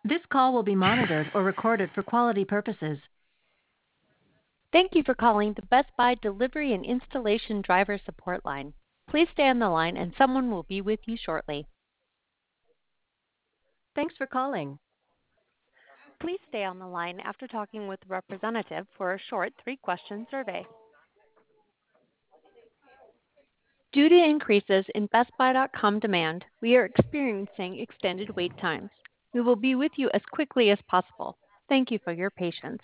This call will be monitored or recorded for quality purposes. Thank you for calling the Best Buy Delivery and Installation Driver Support Line. Please stay on the line and someone will be with you shortly. Thanks for calling. Please stay on the line after talking with a representative for a short 3-question survey. Due to increases in BestBuy.com demand, we are experiencing extended wait times. We will be with you as quickly as possible. Thank you for your patience.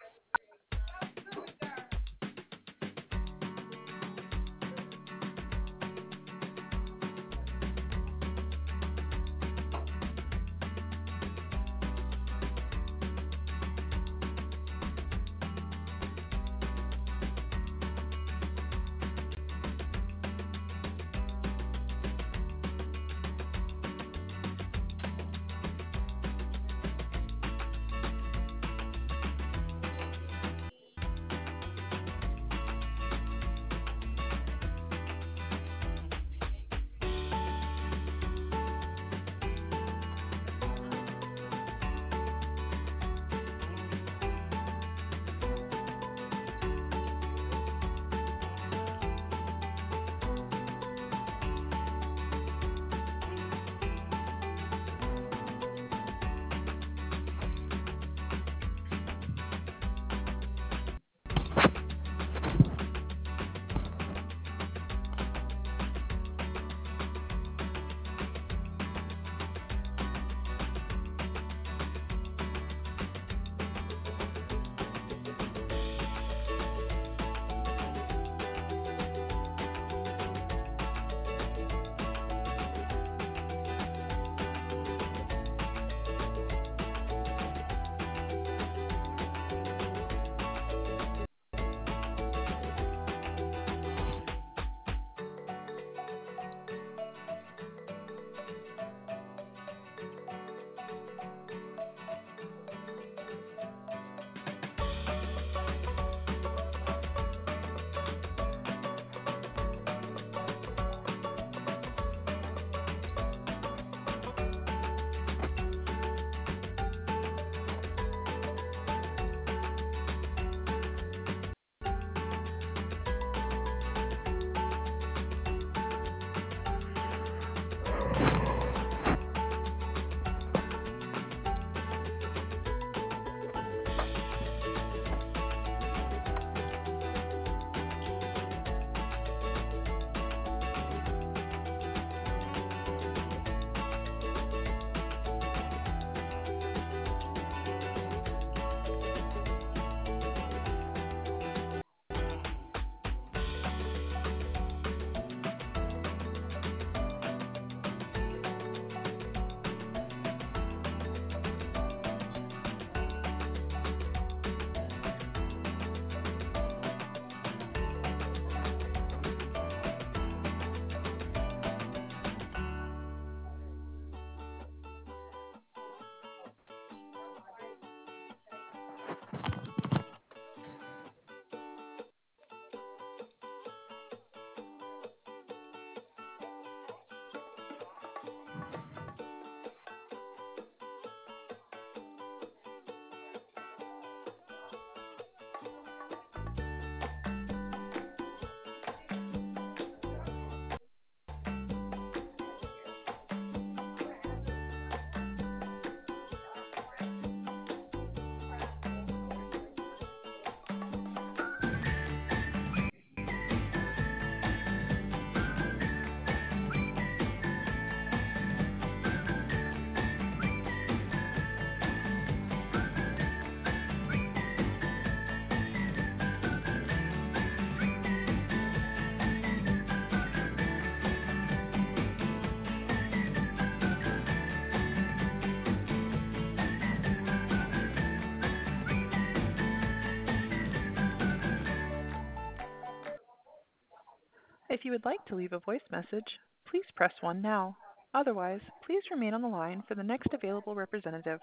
If you would like to leave a voice message, please press 1 now. Otherwise, please remain on the line for the next available representative.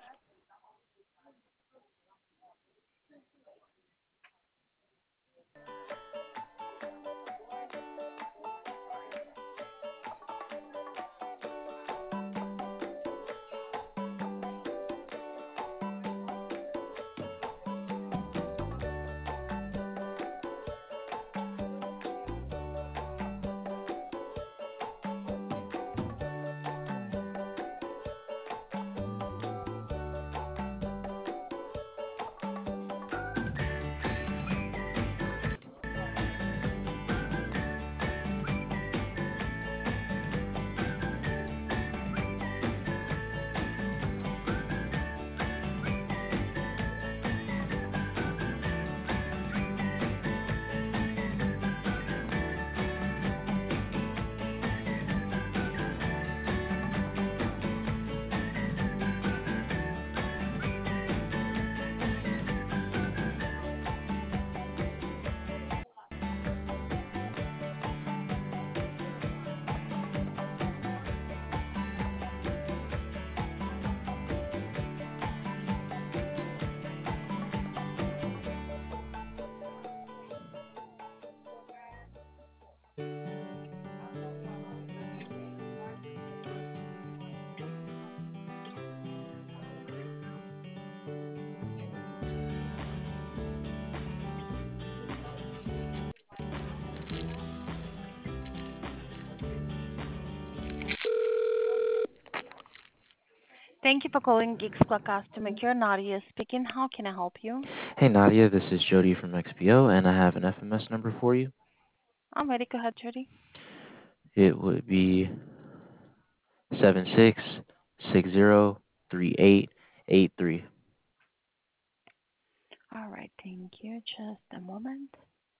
Thank you for calling Geeks Club Customer Care. Nadia speaking. How can I help you? Hey Nadia, this is Jody from XPO, and I have an FMS number for you. I'm ready. Go ahead, Judy. It would be 76603883. All right. Thank you. Just a moment.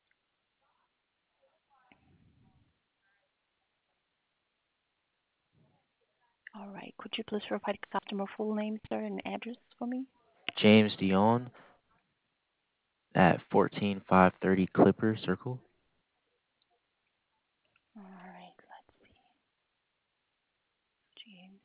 All right. Could you please provide the customer full name, sir, and address for me? James Dion at 14530 Clipper Circle. All right. Let's see. James.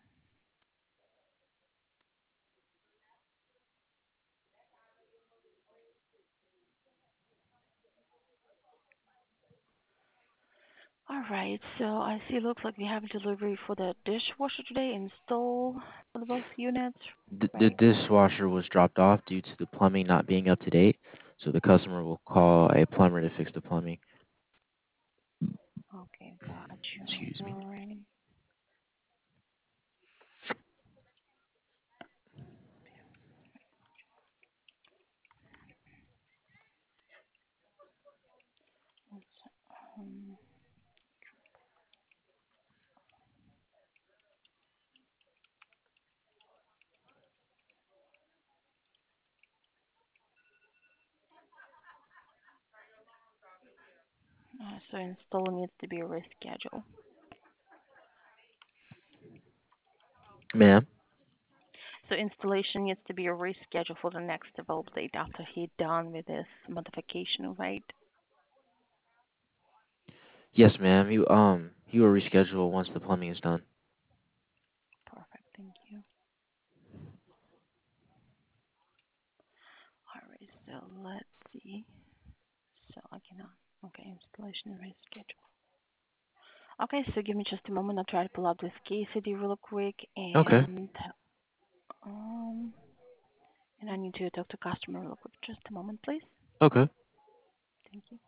All right. So I see. Looks like we have a delivery for the dishwasher today. Install for the both units, The right? dishwasher was dropped off due to the plumbing not being up to date, so the customer will call a plumber to fix the plumbing. Okay. Got you. Excuse me. All right. Um, so install needs to be rescheduled. Ma'am? So installation needs to be rescheduled for the next available date after he done with this modification, right? Yes, ma'am. You will reschedule once the plumbing is done. Perfect, thank you. All right, so let's see. So I cannot. Okay, installation reschedule. Okay, so give me just a moment. I'll try to pull up this case ID real quick, Okay. um, and I need to talk to customer real quick. Just a moment, please. Okay. Thank you.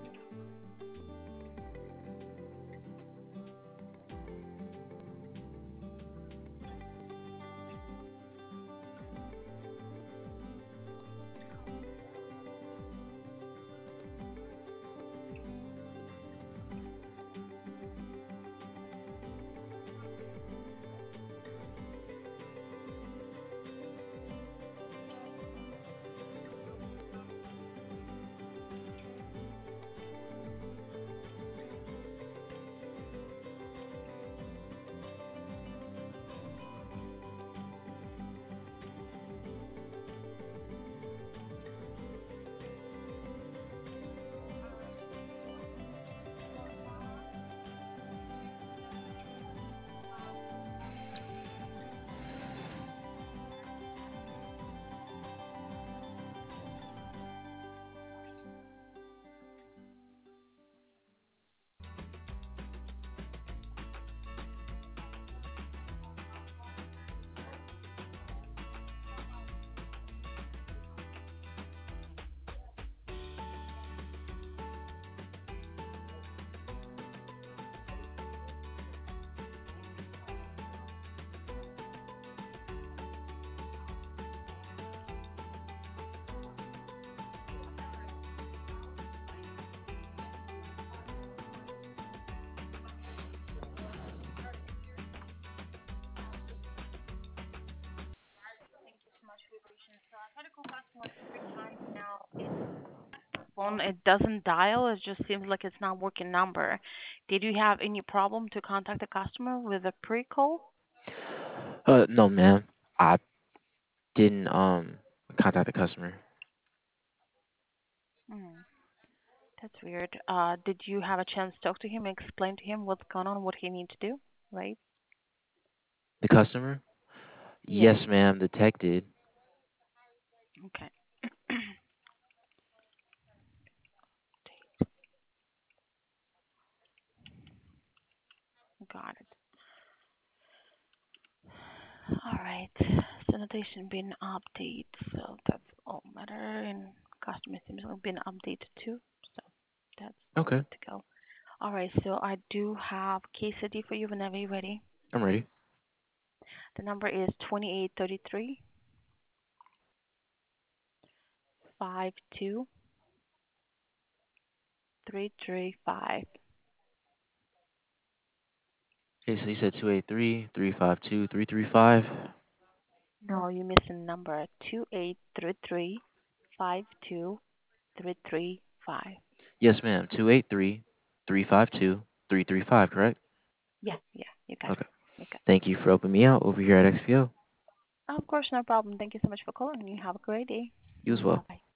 Phone, it doesn't dial. It just seems like it's not working number. Did you have any problem to contact the customer with a pre-call? No, ma'am. I didn't contact the customer. Hmm, that's weird. Did you have a chance to talk to him, explain to him what's going on, what he needs to do? Right? The customer? Yeah. Yes, ma'am. The tech did. Okay. Got it. All right. Sanitation been updated, so that's all matter, and customer seems to have been updated too, so that's all Okay. good to go. All right. So I do have case ID for you whenever you're ready. I'm ready. The number is 2833 52335. Okay, so you said 283-352-335. No, you're missing number 2833 52335. Yes, ma'am. 283-352-335, correct? Yeah, you got it. Okay. You got Thank you for helping me out over here at XPO. it. Of course, no problem. Thank you so much for calling. You have a great day. You as well. Bye.